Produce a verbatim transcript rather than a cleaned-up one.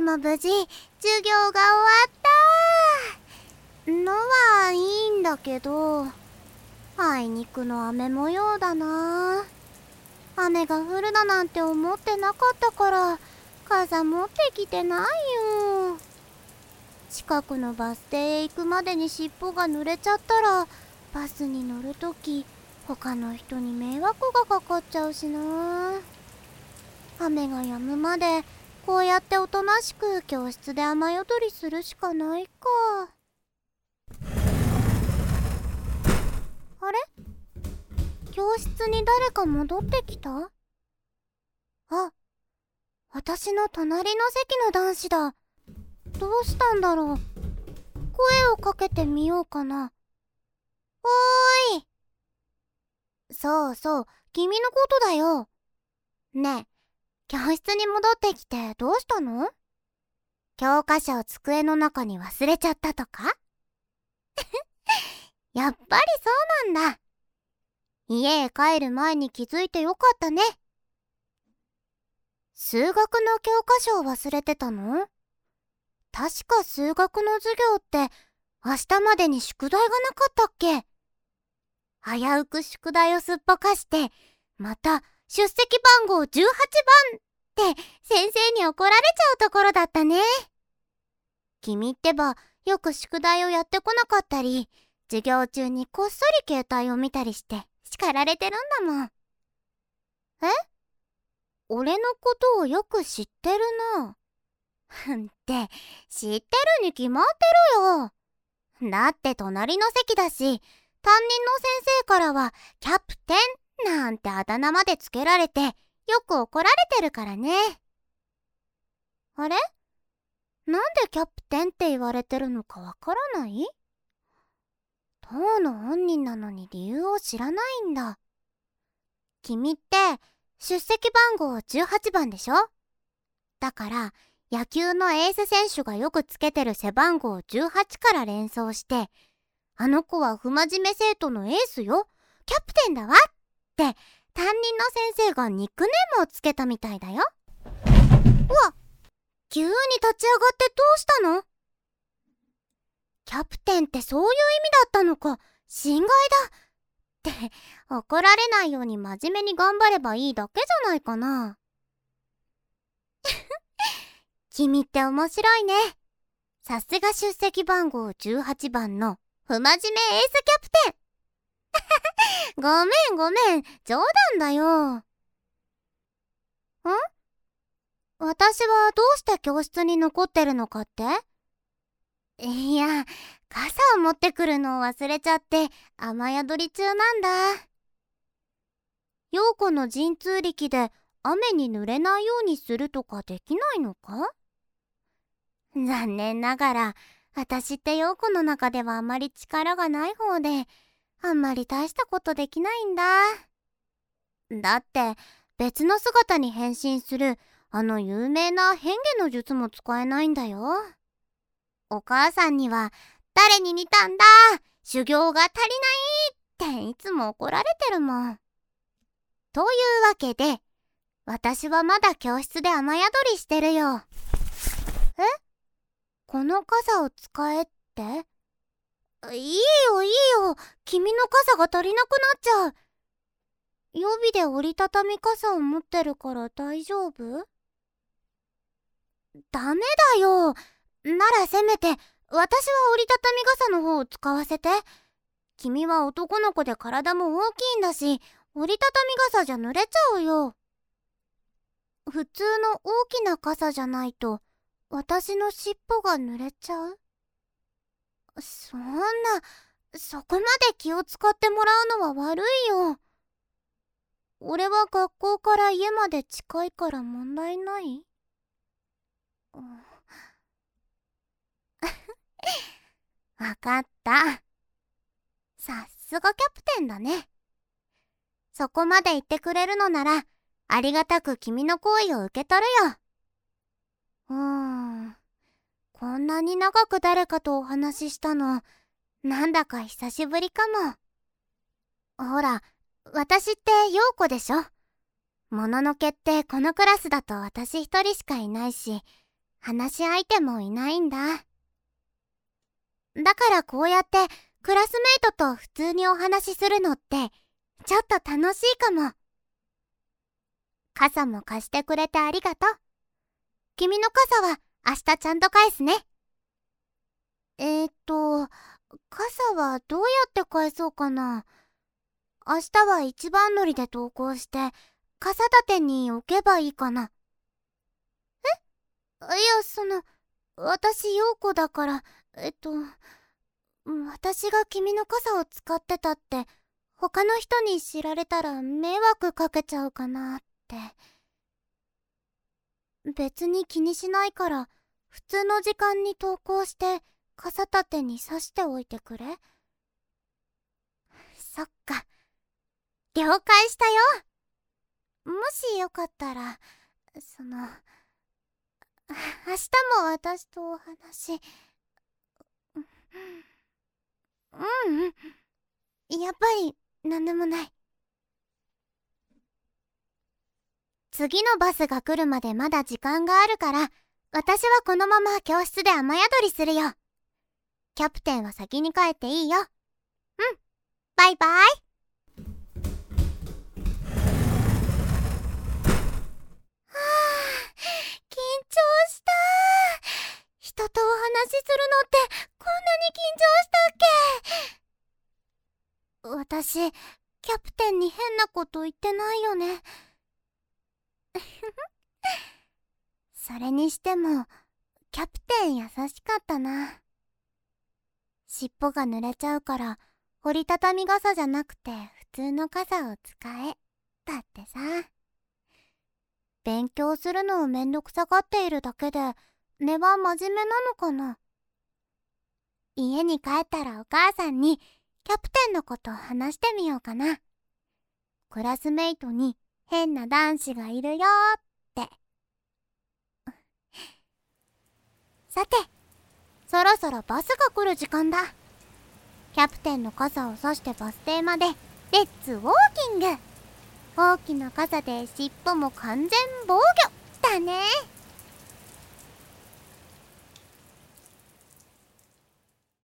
も無事授業が終わったのはいいんだけど、あいにくの雨模様だな。雨が降るだなんて思ってなかったから傘持ってきてないよ。近くのバス停へ行くまでに尻尾が濡れちゃったらバスに乗るとき他の人に迷惑がかかっちゃうしな。雨が止むまでこうやっておとなしく教室で雨宿りするしかないか。あれ？教室に誰か戻ってきた？あ、私の隣の席の男子だ。どうしたんだろう。声をかけてみようかな。おーい。そうそう、君のことだよ。ねえ、教室に戻ってきてどうしたの？教科書を机の中に忘れちゃったとか？やっぱりそうなんだ。家へ帰る前に気づいてよかったね。数学の教科書を忘れてたの？確か数学の授業って明日までに宿題がなかったっけ？危うく宿題をすっぽかしてまた出席番号じゅうはちばんって先生に怒られちゃうところだったね。君ってばよく宿題をやってこなかったり授業中にこっそり携帯を見たりして叱られてるんだもん。え？俺のことをよく知ってるな。って知ってるに決まってるよ。だって隣の席だし、担任の先生からはキャプテンなんてあだ名までつけられてよく怒られてるからね。あれ？なんでキャプテンって言われてるのかわからない？当の本人なのに理由を知らないんだ。君って出席番号じゅうはちばんでしょ？だから野球のエース選手がよくつけてる背番号じゅうはちから連想して、あの子は不真面目生徒のエースよ、キャプテンだわって担任の先生がニックネームをつけたみたいだよ。うわ、急に立ち上がってどうしたの？キャプテンってそういう意味だったのか。心外だって怒られないように真面目に頑張ればいいだけじゃないかな。君って面白いね。さすが出席番号じゅうはちばんの不真面目エースキャプテン。ごめんごめん、冗談だよ。ん？私はどうして教室に残ってるのかって？いや、傘を持ってくるのを忘れちゃって雨宿り中なんだ。陽子の神通力で雨に濡れないようにするとかできないのか？残念ながら私って陽子の中ではあまり力がない方であんまり大したことできないんだ。だって別の姿に変身するあの有名な変化の術も使えないんだよ。お母さんには誰に似たんだ、修行が足りないっていつも怒られてるもん。というわけで私はまだ教室で雨宿りしてるよ。え？この傘を使えって？いいよいいよ、君の傘が足りなくなっちゃう。予備で折りたたみ傘を持ってるから大丈夫？ダメだよ。ならせめて私は折りたたみ傘の方を使わせて。君は男の子で体も大きいんだし折りたたみ傘じゃ濡れちゃうよ。普通の大きな傘じゃないと私の尻尾が濡れちゃう？そんな、そこまで気を使ってもらうのは悪いよ。俺は学校から家まで近いから問題ない？わかった。さすがキャプテンだね。そこまで言ってくれるのならありがたく君の好意を受け取るよ。うーん、こんなに長く誰かとお話ししたのなんだか久しぶりかも。ほら、私って陽子でしょ。もののけってこのクラスだと私一人しかいないし、 話し相手もいないんだ。だからこうやってクラスメイトと普通にお話しするのってちょっと楽しいかも。傘も貸してくれてありがとう。君の傘は明日ちゃんと返すね。えーっと、傘はどうやって返そうかな。明日は一番乗りで登校して傘立てに置けばいいかな。え？いや、その、私陽子だから、えっと、私が君の傘を使ってたって他の人に知られたら迷惑かけちゃうかなって。別に気にしないから普通の時間に登校して傘立てに刺しておいてくれ。そっか、了解したよ。もしよかったら、その、明日も私とお話。うんうん、やっぱりなんでもない。次のバスが来るまでまだ時間があるから、私はこのまま教室で雨宿りするよ。キャプテンは先に帰っていいよ。うん、バイバイ。はあ、緊張した。人とお話しするのってこんなに緊張したっけ？私、キャプテンに変なこと言ってないよね。それにしてもキャプテン優しかったな。尻尾が濡れちゃうから折りたたみ傘じゃなくて普通の傘を使えだってさ。勉強するのをめんどくさがっているだけで根は真面目なのかな。家に帰ったらお母さんにキャプテンのことを話してみようかな。クラスメイトに変な男子がいるよーって。さて、そろそろバスが来る時間だ。キャプテンの傘を差してバス停までレッツウォーキング。大きな傘で尻尾も完全防御だね。